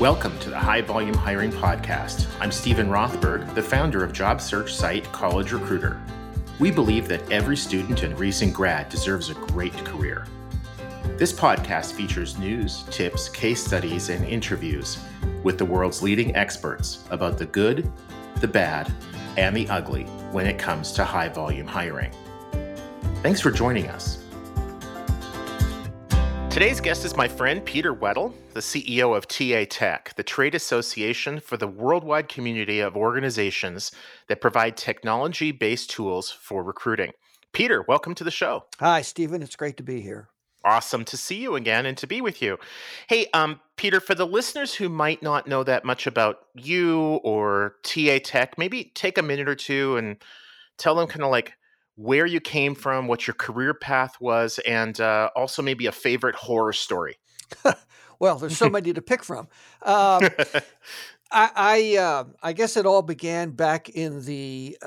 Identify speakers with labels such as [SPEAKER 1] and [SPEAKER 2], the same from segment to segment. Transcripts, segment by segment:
[SPEAKER 1] Welcome to the High Volume Hiring Podcast. I'm Stephen Rothberg, the founder of job search site College Recruiter. We believe that every student and recent grad deserves a great career. This podcast features news, tips, case studies, and interviews with the world's leading experts about the good, the bad, and the ugly when it comes to high volume hiring. Thanks for joining us. Today's guest is my friend Peter Weddle, the CEO of TA Tech, the trade association for the worldwide community of organizations that provide technology-based tools for recruiting. Peter, welcome to the show.
[SPEAKER 2] Hi, Stephen. It's great to be here.
[SPEAKER 1] Awesome to see you again and to be with you. Hey, Peter, for the listeners who might not know that much about you or TA Tech, maybe take a minute or two and tell them kind of like where you came from, what your career path was, and also maybe a favorite horror story.
[SPEAKER 2] Well, there's so many to pick from. I guess it all began back in the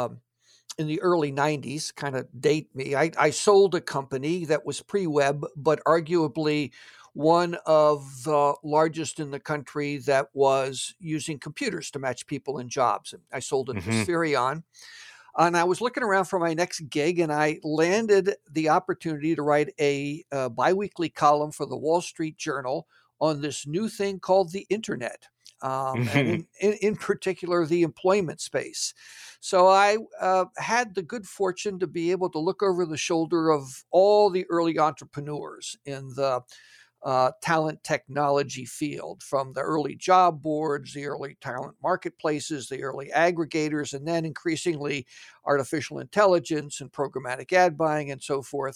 [SPEAKER 2] early 90s, kind of date me. I sold a company that was pre-web, but arguably one of the largest in the country that was using computers to match people in jobs. I sold it to Spherion. And I was looking around for my next gig, and I landed the opportunity to write a biweekly column for the Wall Street Journal on this new thing called the internet, and in particular, the employment space. So I had the good fortune to be able to look over the shoulder of all the early entrepreneurs in the talent technology field, from the early job boards, the early talent marketplaces, the early aggregators, and then increasingly artificial intelligence and programmatic ad buying and so forth.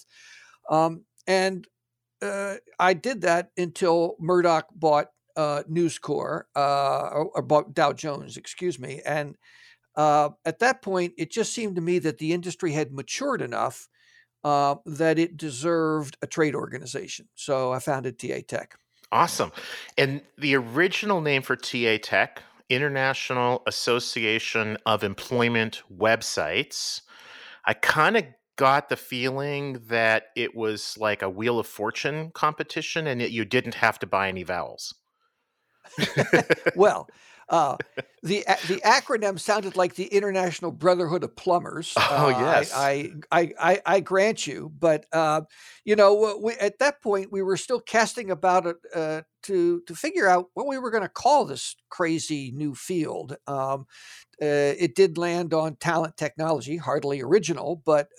[SPEAKER 2] And I did that until Murdoch bought News Corp, or bought Dow Jones, excuse me. And at that point, it just seemed to me that the industry had matured enough that it deserved a trade organization. So I founded TA Tech.
[SPEAKER 1] Awesome. And the original name for TA Tech, International Association of Employment Websites, I kind of got the feeling that it was like a Wheel of Fortune competition and that you didn't have to buy any vowels.
[SPEAKER 2] Well, the acronym sounded like the International Brotherhood of Plumbers.
[SPEAKER 1] Oh, yes.
[SPEAKER 2] I grant you, but at that point we were still casting about it to figure out what we were going to call this crazy new field. It did land on talent technology, hardly original, but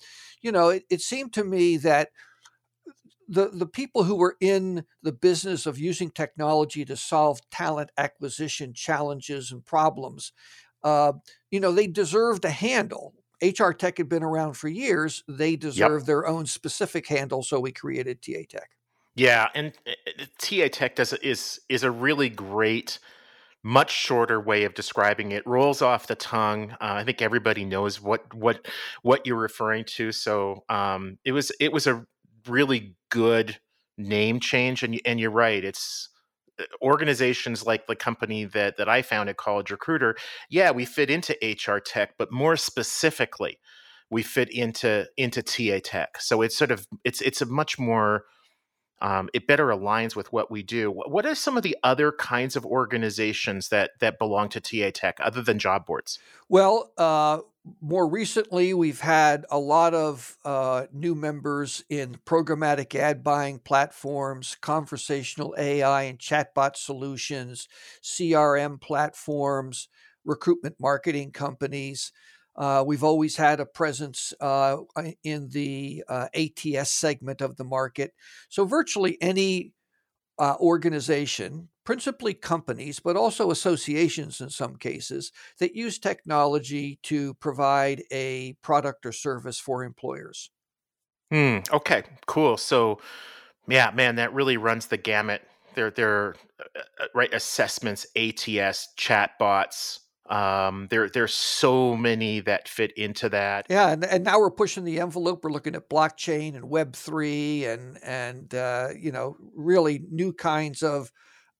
[SPEAKER 2] it seemed to me that the people who were in the business of using technology to solve talent acquisition challenges and problems, they deserved a handle. HR Tech had been around for years. They deserved their own specific handle, so we created TA Tech.
[SPEAKER 1] Yeah, and TA Tech is a really great, much shorter way of describing it. Rolls off the tongue. I think everybody knows what you're referring to. So it was a really good name change, and you're right. It's organizations like the company that I founded, College Recruiter. Yeah, we fit into HR Tech, but more specifically, we fit into TA Tech. So it's sort of it's a much more it better aligns with what we do. What are some of the other kinds of organizations that belong to TA Tech other than job boards?
[SPEAKER 2] Well, more recently, we've had a lot of new members in programmatic ad buying platforms, conversational AI and chatbot solutions, CRM platforms, recruitment marketing companies. We've always had a presence in the ATS segment of the market. So virtually any organization, principally companies, but also associations in some cases, that use technology to provide a product or service for employers.
[SPEAKER 1] Okay, cool. So, yeah, man, that really runs the gamut. They're right, assessments, ATS, chatbots. There's so many that fit into that.
[SPEAKER 2] Yeah, and now we're pushing the envelope. We're looking at blockchain and Web3 and really new kinds of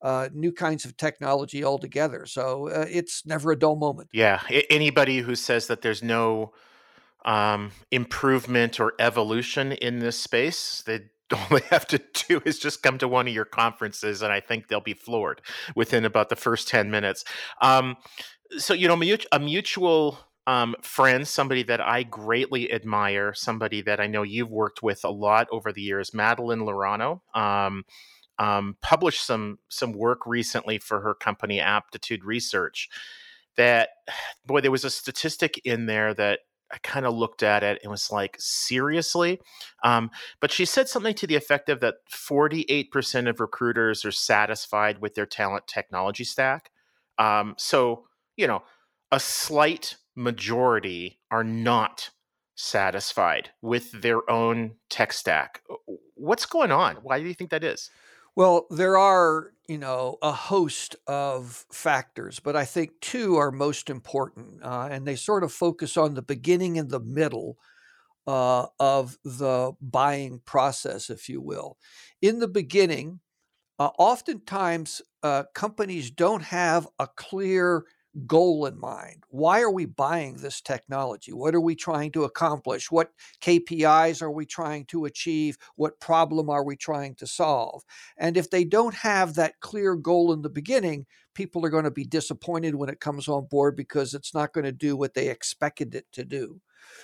[SPEAKER 2] technology altogether. So it's never a dull moment.
[SPEAKER 1] Yeah, anybody who says that there's no improvement or evolution in this space, they all they have to do is just come to one of your conferences, and I think they'll be floored within about the first 10 minutes. Um, so, a mutual friend, somebody that I greatly admire, somebody that I know you've worked with a lot over the years, Madeline Lorano, published some work recently for her company, Aptitude Research. That, boy, there was a statistic in there that I kind of looked at it and was like, seriously? But she said something to the effect of that 48% of recruiters are satisfied with their talent technology stack. So, you know, a slight majority are not satisfied with their own tech stack. What's going on? Why do you think that is?
[SPEAKER 2] Well, there are, a host of factors, but I think two are most important, and they sort of focus on the beginning and the middle of the buying process, if you will. In the beginning, oftentimes companies don't have a clear goal in mind. Why are we buying this technology? What are we trying to accomplish? What KPIs are we trying to achieve? What problem are we trying to solve? And if they don't have that clear goal in the beginning, people are going to be disappointed when it comes on board because it's not going to do what they expected it to do.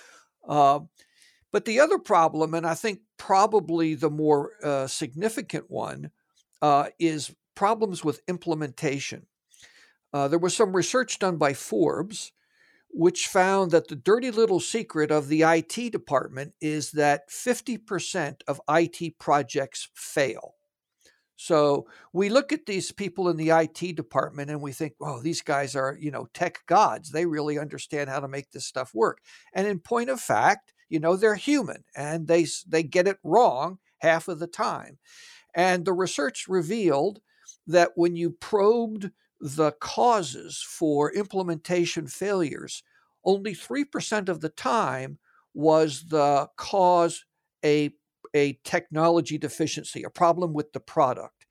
[SPEAKER 2] But the other problem, and I think probably the more significant one, is problems with implementation. There was some research done by Forbes, which found that the dirty little secret of the IT department is that 50% of IT projects fail. So we look at these people in the IT department and we think, oh, these guys are, tech gods. They really understand how to make this stuff work. And in point of fact, they're human and they get it wrong half of the time. And the research revealed that when you probed the causes for implementation failures, only 3% of the time was the cause a technology deficiency, a problem with the product.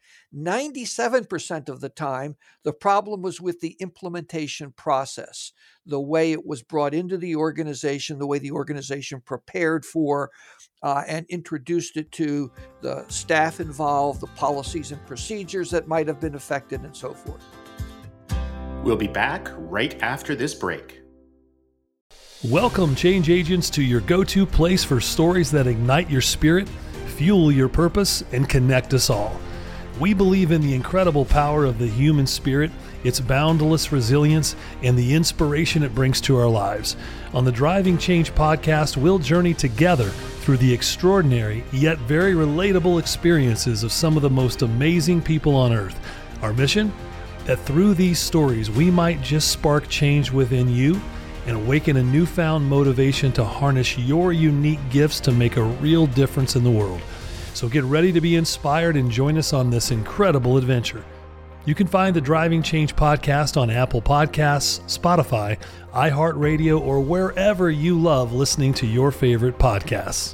[SPEAKER 2] 97% of the time, the problem was with the implementation process, the way it was brought into the organization, the way the organization prepared for and introduced it to the staff involved, the policies and procedures that might have been affected, and so forth.
[SPEAKER 1] We'll be back right after this break.
[SPEAKER 3] Welcome, change agents, to your go-to place for stories that ignite your spirit, fuel your purpose, and connect us all. We believe in the incredible power of the human spirit, its boundless resilience, and the inspiration it brings to our lives. On the Driving Change podcast, we'll journey together through the extraordinary yet very relatable experiences of some of the most amazing people on earth. Our mission? That through these stories, we might just spark change within you and awaken a newfound motivation to harness your unique gifts to make a real difference in the world. So get ready to be inspired and join us on this incredible adventure. You can find the Driving Change podcast on Apple Podcasts, Spotify, iHeartRadio, or wherever you love listening to your favorite podcasts.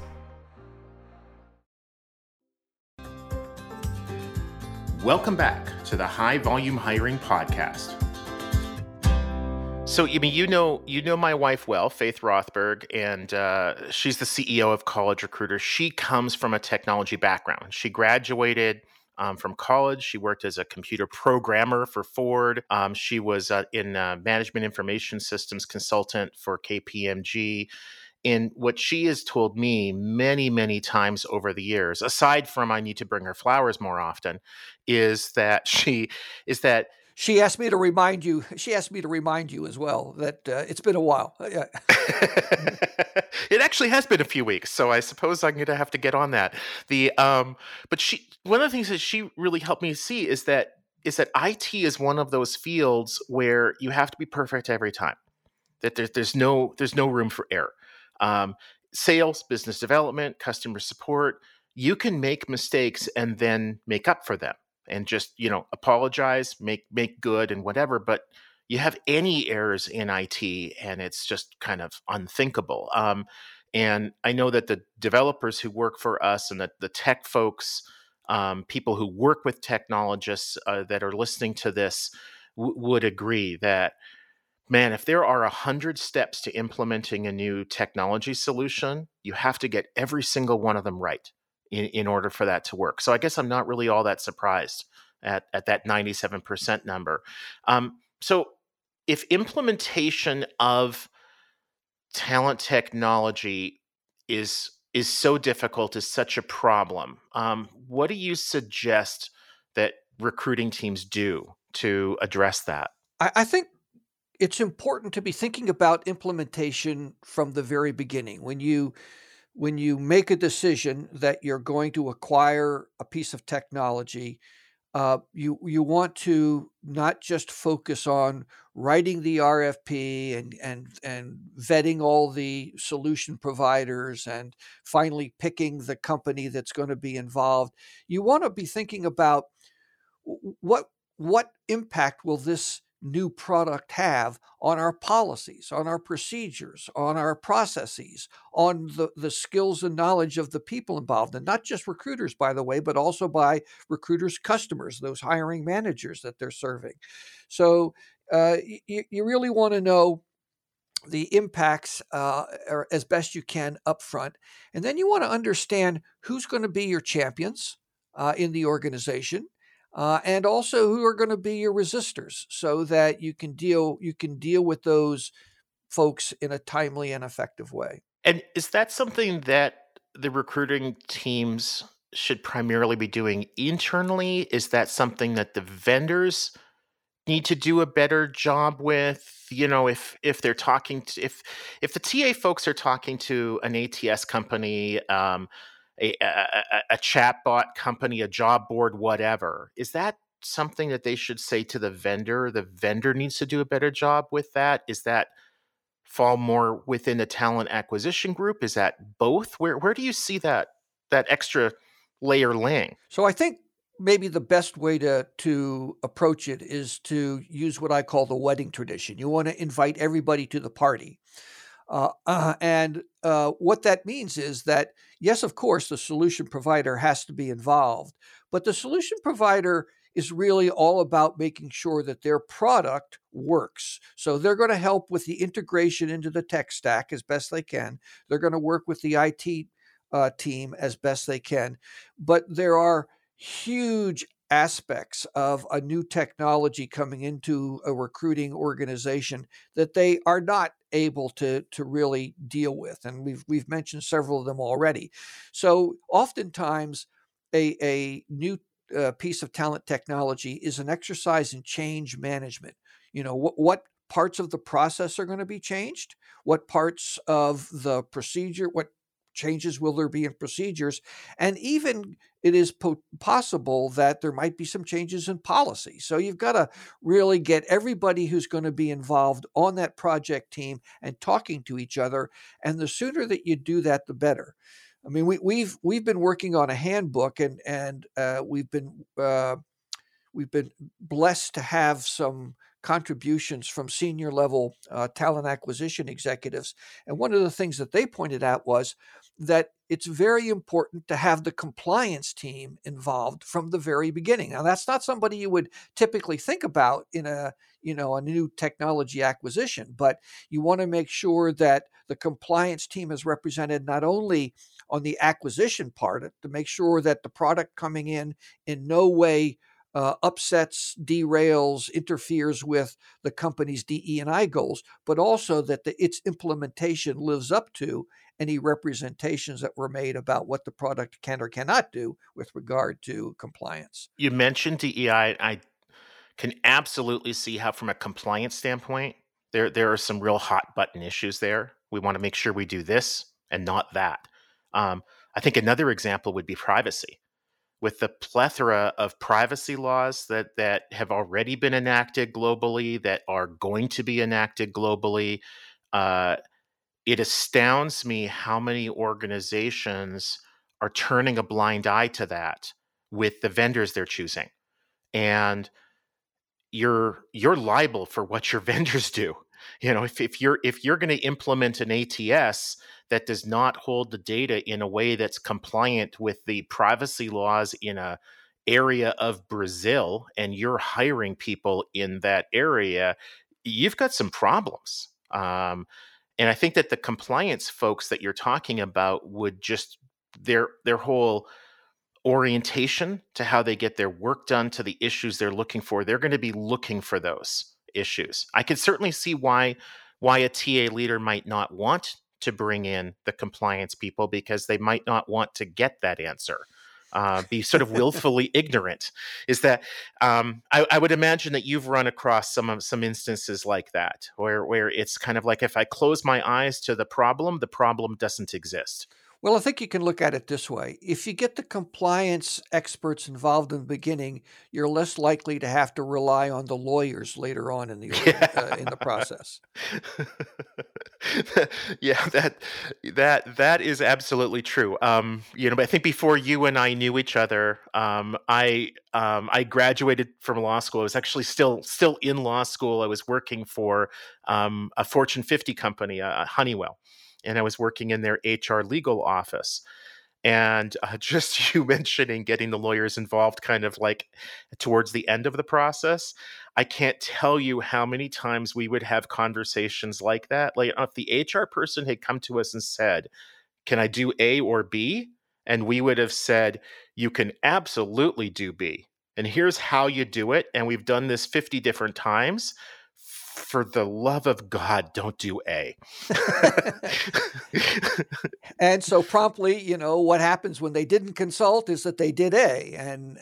[SPEAKER 1] Welcome back to the High Volume Hiring Podcast. So, you know my wife well, Faith Rothberg, and she's the CEO of College Recruiter. She comes from a technology background. She graduated from college. She worked as a computer programmer for Ford. She was in management information systems consultant for KPMG. And what she has told me many, many times over the years, aside from I need to bring her flowers more often, is that
[SPEAKER 2] She asked me to remind you. She asked me to remind you as well that it's been a while.
[SPEAKER 1] It actually has been a few weeks, so I suppose I'm going to have to get on that. But one of the things that she really helped me see is that IT is one of those fields where you have to be perfect every time. That there's no room for error. Sales, business development, customer support, you can make mistakes and then make up for them and just, apologize, make good and whatever. But you have any errors in IT and it's just kind of unthinkable. And I know that the developers who work for us and the tech folks, people who work with technologists that are listening to this would agree that, man, if there are 100 steps to implementing a new technology solution, you have to get every single one of them right. in order for that to work. So I guess I'm not really all that surprised at that 97% number. So if implementation of talent technology is so difficult, is such a problem, what do you suggest that recruiting teams do to address that?
[SPEAKER 2] I think it's important to be thinking about implementation from the very beginning. When you make a decision that you're going to acquire a piece of technology, you want to not just focus on writing the RFP and vetting all the solution providers and finally picking the company that's going to be involved. You want to be thinking about what what impact will this new product have on our policies, on our procedures, on our processes, on the skills and knowledge of the people involved, and not just recruiters, by the way, but also by recruiters' customers, those hiring managers that they're serving. So you really want to know the impacts or as best you can up front. And then you want to understand who's going to be your champions in the organization, and also who are going to be your resistors, so that you can deal with those folks in a timely and effective way.
[SPEAKER 1] And is that something that the recruiting teams should primarily be doing internally? Is that something that the vendors need to do a better job with? If they're talking to, if the TA folks are talking to an ATS company, a chatbot company, a job board, whatever, is that something that they should say to the vendor? The vendor needs to do a better job with that. Is that fall more within the talent acquisition group? Is that both? Where do you see that extra layer laying?
[SPEAKER 2] So I think maybe the best way to approach it is to use what I call the wedding tradition. You want to invite everybody to the party. And what that means is that, yes, of course, the solution provider has to be involved, but the solution provider is really all about making sure that their product works. So they're going to help with the integration into the tech stack as best they can. They're going to work with the IT team as best they can. But there are huge aspects of a new technology coming into a recruiting organization that they are not able to really deal with, and we've mentioned several of them already. So oftentimes a new piece of talent technology is an exercise in change management. What parts of the process are going to be changed, what parts of the procedure, what changes will there be in procedures, and even it is possible that there might be some changes in policy. So you've got to really get everybody who's going to be involved on that project team and talking to each other. And the sooner that you do that, the better. I mean, we've been working on a handbook, and we've been blessed to have some contributions from senior level talent acquisition executives. And one of the things that they pointed out was that it's very important to have the compliance team involved from the very beginning. Now, that's not somebody you would typically think about in a new technology acquisition, but you want to make sure that the compliance team is represented not only on the acquisition part to make sure that the product coming in no way upsets, derails, interferes with the company's DE&I goals, but also that its implementation lives up to any representations that were made about what the product can or cannot do with regard to compliance.
[SPEAKER 1] You mentioned DEI. I can absolutely see how, from a compliance standpoint, there are some real hot button issues there. We want to make sure we do this and not that. I think another example would be privacy. With the plethora of privacy laws that have already been enacted globally, that are going to be enacted globally, it astounds me how many organizations are turning a blind eye to that with the vendors they're choosing. And you're liable for what your vendors do. If you're going to implement an ATS that does not hold the data in a way that's compliant with the privacy laws in a area of Brazil, and you're hiring people in that area, you've got some problems. And I think that the compliance folks that you're talking about would just their whole orientation to how they get their work done, to the issues they're looking for, they're going to be looking for those issues. I could certainly see why a TA leader might not want to bring in the compliance people, because they might not want to get that answer. Be sort of willfully ignorant. Is that I would imagine that you've run across some instances like that, where it's kind of like, if I close my eyes to the problem doesn't exist.
[SPEAKER 2] Well, I think you can look at it this way. If you get the compliance experts involved in the beginning, you're less likely to have to rely on the lawyers later on in the process.
[SPEAKER 1] Yeah, that is absolutely true. But I think before you and I knew each other, I graduated from law school. I was actually still in law school. I was working for a Fortune 50 company, Honeywell. And I was working in their HR legal office. And just you mentioning getting the lawyers involved kind of like towards the end of the process, I can't tell you how many times we would have conversations like that. Like, if the HR person had come to us and said, "Can I do A or B?" And we would have said, "You can absolutely do B. And here's how you do it. And we've done this 50 different times. For the love of God, don't do A."
[SPEAKER 2] And so promptly, what happens when they didn't consult is that they did A, and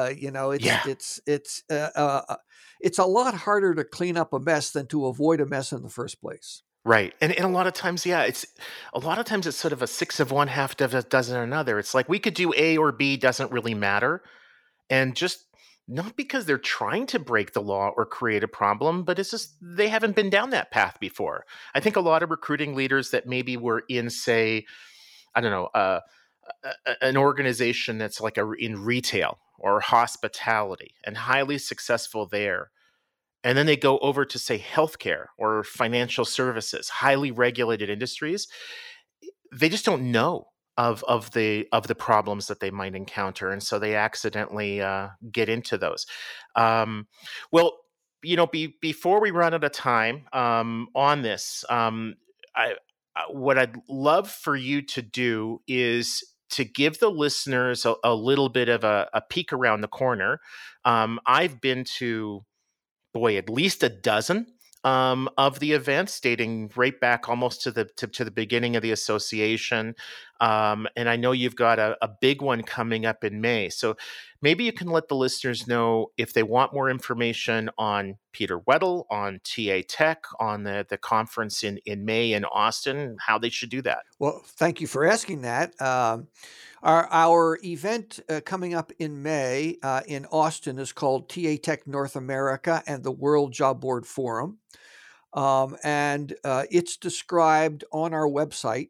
[SPEAKER 2] it's a lot harder to clean up a mess than to avoid a mess in the first place.
[SPEAKER 1] Right. And a lot of times, it's sort of a 6 of one, half of a dozen another. It's like, we could do A or B, doesn't really matter. And just not because they're trying to break the law or create a problem, but it's just they haven't been down that path before. I think a lot of recruiting leaders that maybe were in, say, I don't know, an organization that's like in retail or hospitality and highly successful there, and then they go over to, say, healthcare or financial services, highly regulated industries, they just don't know of the problems that they might encounter, and so they accidentally get into those. Well, before we run out of time on this, what I'd love for you to do is to give the listeners a little bit of a peek around the corner. I've been to, at least a dozen of the events, dating right back almost to the beginning of the association. And I know you've got a big one coming up in May. So maybe you can let the listeners know, if they want more information on Peter Weddle, on TA Tech, on the conference in May in Austin, how they should do that.
[SPEAKER 2] Well, thank you for asking that. Our event coming up in May in Austin is called TA Tech North America and the World Job Board Forum. And it's described on our website,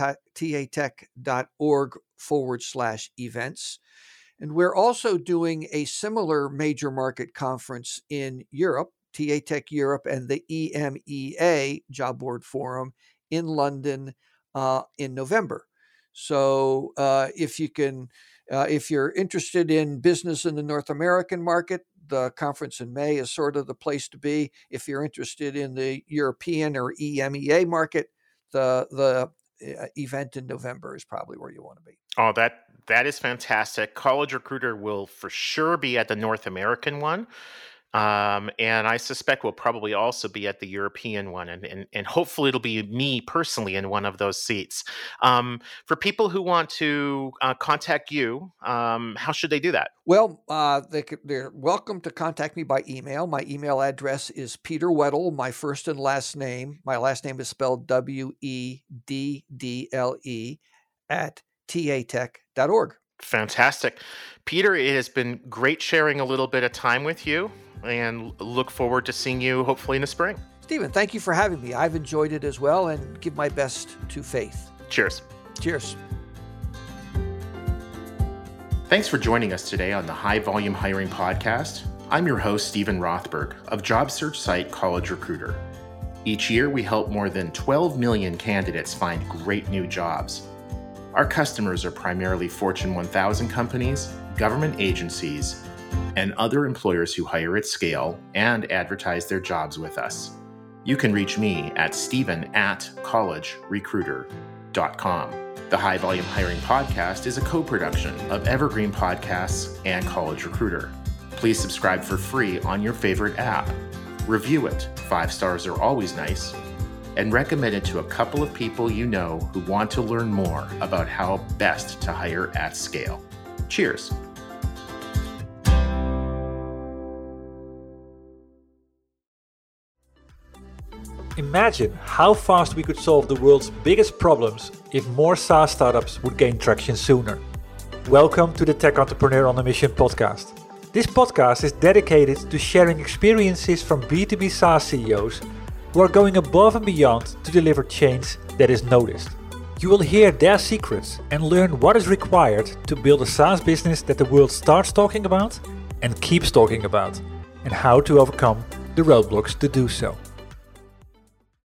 [SPEAKER 2] tatech.org/events. And we're also doing a similar major market conference in Europe, TA Tech Europe and the EMEA Job Board Forum in London in November. So if you're interested in business in the North American market, the conference in May is sort of the place to be. If you're interested in the European or EMEA market, the event in November is probably where you want to be.
[SPEAKER 1] Oh, that is fantastic. College Recruiter will for sure be at the North American one. And I suspect we'll probably also be at the European one, and hopefully it'll be me personally in one of those seats. For people who want to contact you, how should they do that?
[SPEAKER 2] Well, they're welcome to contact me by email. My email address is Peter Weddle, my first and last name. My last name is spelled WEDDLE @tatech.org.
[SPEAKER 1] Fantastic. Peter, it has been great sharing a little bit of time with you, and look forward to seeing you hopefully in the spring.
[SPEAKER 2] Stephen, thank you for having me. I've enjoyed it as well, and give my best to Faith.
[SPEAKER 1] Cheers.
[SPEAKER 2] Cheers.
[SPEAKER 1] Thanks for joining us today on the High Volume Hiring Podcast. I'm your host, Stephen Rothberg of job search site College Recruiter. Each year, we help more than 12 million candidates find great new jobs. Our customers are primarily Fortune 1000 companies, government agencies, and other employers who hire at scale and advertise their jobs with us. You can reach me at Stephen@collegerecruiter.com. highvolumehiring.com. The High Volume Hiring Podcast is a co-production of Evergreen Podcasts and College Recruiter. Please subscribe for free on your favorite app. Review it, 5 stars are always nice, and recommend it to a couple of people you know who want to learn more about how best to hire at scale. Cheers.
[SPEAKER 4] Imagine how fast we could solve the world's biggest problems if more SaaS startups would gain traction sooner. Welcome to the Tech Entrepreneur on a Mission podcast. This podcast is dedicated to sharing experiences from B2B SaaS CEOs who are going above and beyond to deliver change that is noticed. You will hear their secrets and learn what is required to build a SaaS business that the world starts talking about and keeps talking about, and how to overcome the roadblocks to do so.